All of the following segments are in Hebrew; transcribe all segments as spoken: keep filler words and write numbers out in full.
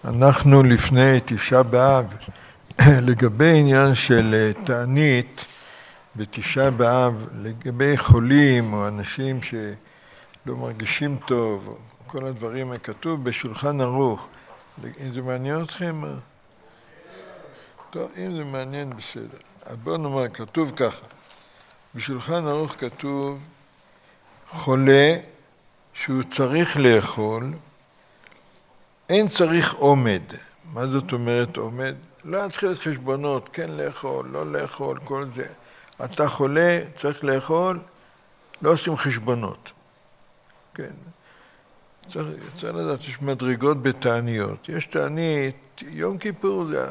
אנחנו לפני תשעה באב, לגבי עניין של תענית בתשעה באב, לגבי חולים או אנשים שלא מרגישים טוב, כל הדברים כתוב בשולחן ערוך. אם זה מעניין אתכם? טוב, אם זה מעניין בסדר. אז בואו נאמר, כתוב ככה. בשולחן ערוך כתוב חולה שהוא צריך לאכול, אין צריך עומד. מה זאת אומרת עומד? לא להתחיל את חשבונות, כן לאכול, לא לאכול, כל זה. אתה חולה, צריך לאכול, לא עושים חשבונות. כן. צריך, צריך לדעת, יש מדרגות בתעניות. יש תענית, יום כיפור זה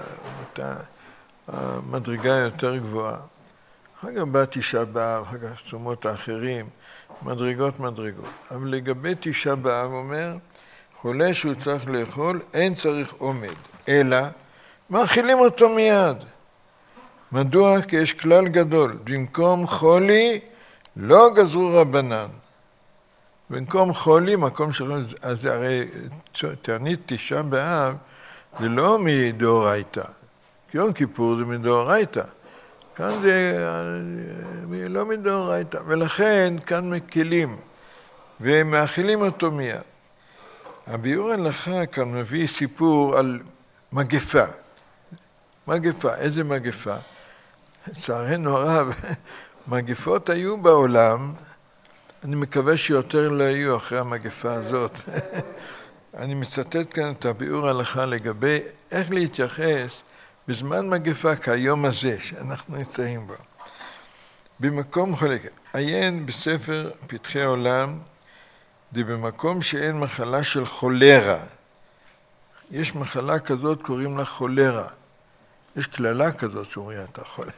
המדרגה היותר גבוהה. אחר כך בא תשעה באב, אחר כך צומות האחרים, מדרגות מדרגות. אבל לגבי תשעה באב אומר, חולה שהוא צריך לאכול, אין צריך עומד, אלא מאכילים אותו מיד. מדוע? כי יש כלל גדול, במקום חולי לא גזרו רבנן. במקום חולי, מקום שלא, אז הרי תענית תשעה באב, זה לא מדאורייתא. יום כיפור זה מדאורייתא. כאן זה לא מדאורייתא, ולכן כאן מקלים, ומאכילים אותו מיד. הביאור הלכה כאן מביא סיפור על מגפה. מגפה, איזה מגפה? לצערנו הרב, מגפות היו בעולם, אני מקווה שיותר לא יהיו אחרי המגפה הזאת. אני מצטט כאן את הביאור הלכה לגבי איך להתייחס בזמן מגפה כיום הזה שאנחנו נמצאים בו. במקום חולק, עיין בספר פתחי עולם, זה במקום שאין מחלה של חולרה. יש מחלה כזאת, קוראים לה חולרה. יש כללה כזאת שאומרים, אתה חולה.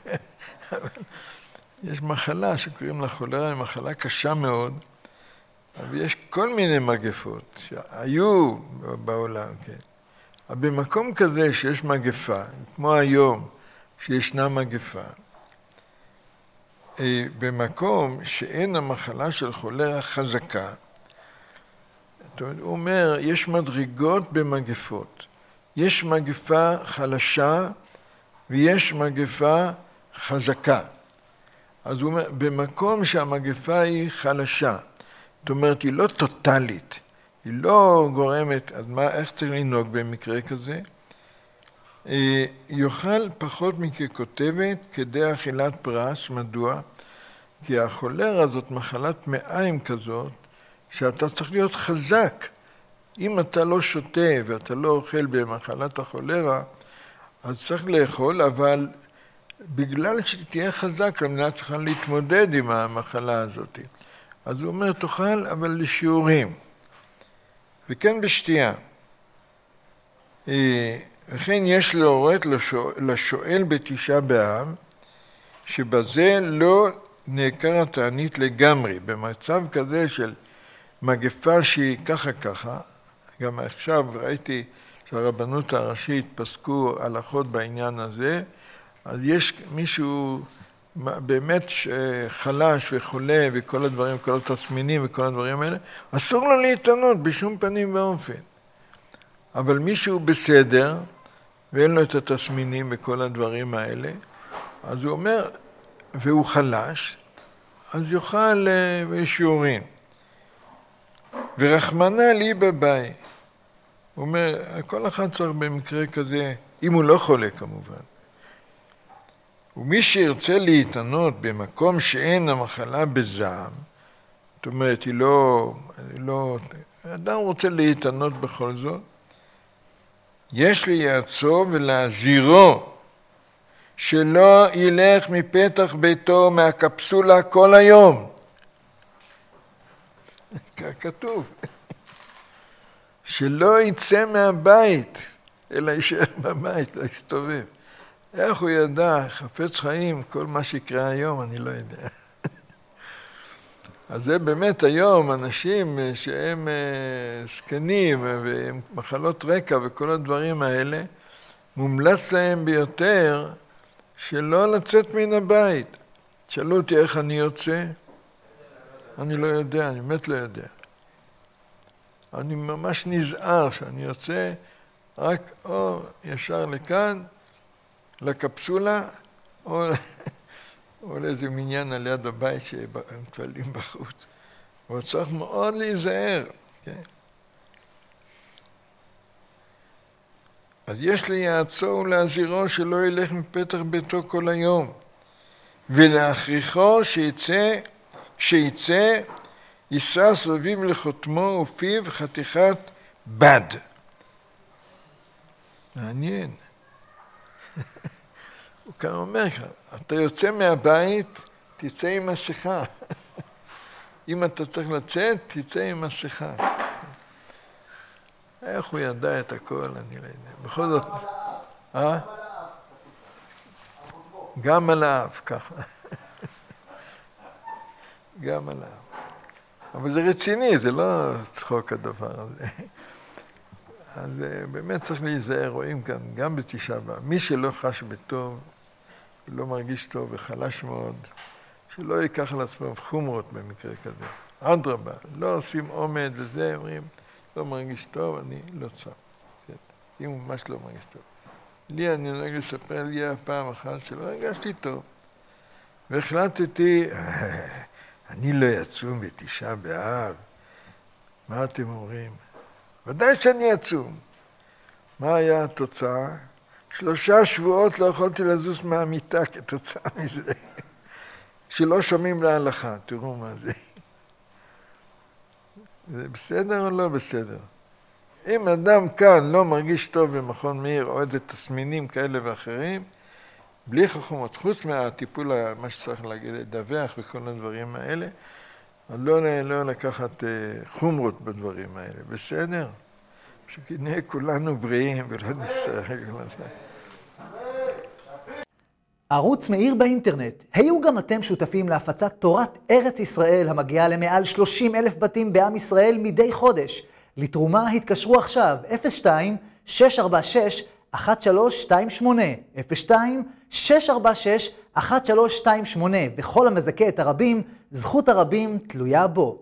יש מחלה שקוראים לה חולרה, היא מחלה קשה מאוד, אבל יש כל מיני מגפות שהיו בעולם, כן. אבל במקום כזה שיש מגפה, כמו היום שישנה מגפה, במקום שאין המחלה של חולרה חזקה, הוא אומר, יש מדרגות במגפות. יש מגפה חלשה ויש מגפה חזקה. אז הוא אומר, במקום שהמגפה היא חלשה, זאת אומרת, היא לא טוטלית, היא לא גורמת, אז מה, איך צריך לנהוג במקרה כזה? יאכל פחות מככותבת כדי אכילת פרס, מדוע? כי החולרה זאת מחלת מעיים כזאת, שאתה צריך להיות חזק. אם אתה לא שותה ואתה לא אוכל במחלת החולרה, אז צריך לאכול, אבל בגלל שתהיה חזק, למדינה צריכה להתמודד עם המחלה הזאת. אז הוא אומר, תאכל, אבל לשיעורים. וכן בשתייה. וכן יש להורות לשואל בתשעה באב, שבזה לא נעקר התענית לגמרי. במצב כזה של מגפה שהיא ככה ככה, גם עכשיו ראיתי שהרבנות הראשית פסקו הלכות בעניין הזה, אז יש מישהו באמת חלש וחולה וכל הדברים, כל התסמינים וכל הדברים האלה, אסור לו להתענות בשום פנים ואופן. אבל מישהו בסדר, ואין לו את התסמינים וכל הדברים האלה, אז הוא אומר, והוא חלש, אז יאכל בשיעורים. ורחמנא לי בבית. הוא אומר, כל אחד צריך במקרה כזה, אם הוא לא חולה כמובן. ומי שירצה להתענות במקום שאין המחלה בזעם, זאת אומרת, היא לא, לא, אדם רוצה להתענות בכל זאת, יש לייעצו ולהזהירו שלא ילך מפתח ביתו מהקפסולה כל היום. כתוב. שלא יצא מהבית, אלא יישאר בבית, לא יסתובב. איך הוא ידע, חפץ חיים, כל מה שיקרה היום, אני לא יודע. אז זה באמת היום, אנשים שהם סקנים והם מחלות רקע וכל הדברים האלה, מומלץ להם ביותר שלא לצאת מן הבית. שאלו אותי איך אני יוצא, אני לא יודע, אני באמת לא יודע. אני ממש נזהר שאני יוצא, רק או ישר לכאן, לקפסולה, או, או לאיזה מניין על יד הבית שהם מתפללים בחוץ. אבל צריך מאוד להיזהר, כן? אז יש ליעצו ולהזהירו שלא ילך מפתח ביתו כל היום, ולהכריחו שיצא, שיצא, יישא סביב לחותמו ופיו חתיכת בד. מעניין. הוא כאן אומר לך, אתה יוצא מהבית, תצא עם מסכה. אם אתה צריך לצאת, תצא עם מסכה. איך הוא ידע את הכל, אני לא יודע. בכל זאת... אה? גם על האף, ככה. גם על האף. אבל זה רציני, זה לא צחוק הדבר הזה. אז באמת צריך להיזהר, רואים כאן, גם בתשעה באב. מי שלא חש בטוב, לא מרגיש טוב וחלש מאוד, שלא ייקח על עצמו חומרות במקרה כזה. אדרבה, לא עושים עומד וזה, אומרים, לא מרגיש טוב, אני לא צם. אם הוא ממש לא מרגיש טוב. לי, אני נוהג לספר לי פעם אחת שלא הרגשתי טוב. והחלטתי, אני לא יצום בתשעה באב. מה אתם אומרים? ודאי שאני יצום. מה היה התוצאה? שלושה שבועות לא יכולתי לזוז מהמיטה כתוצאה מזה. שלא שומעים להלכה, תראו מה זה. זה בסדר או לא בסדר? אם אדם כאן לא מרגיש טוב במכון מאיר או איזה תסמינים כאלה ואחרים, בלי חכמות, חוץ מהטיפול, מה שצריך להגיד, לדווח וכל הדברים האלה, אז לא, לא לקחת חומרות בדברים האלה, בסדר? שכנראה כולנו בריאים ולא נצטרך לזה. ערוץ מאיר באינטרנט. היו גם אתם שותפים להפצת תורת ארץ ישראל המגיעה למעל שלושים אלף בתים בעם ישראל מדי חודש. לתרומה התקשרו עכשיו אפס שתיים שש ארבע שש אחת שלוש שתיים שמונה אפס שתיים שש ארבע שש אחת שלוש שתיים שמונה וכל המזכה את הרבים, זכות הרבים תלויה בו.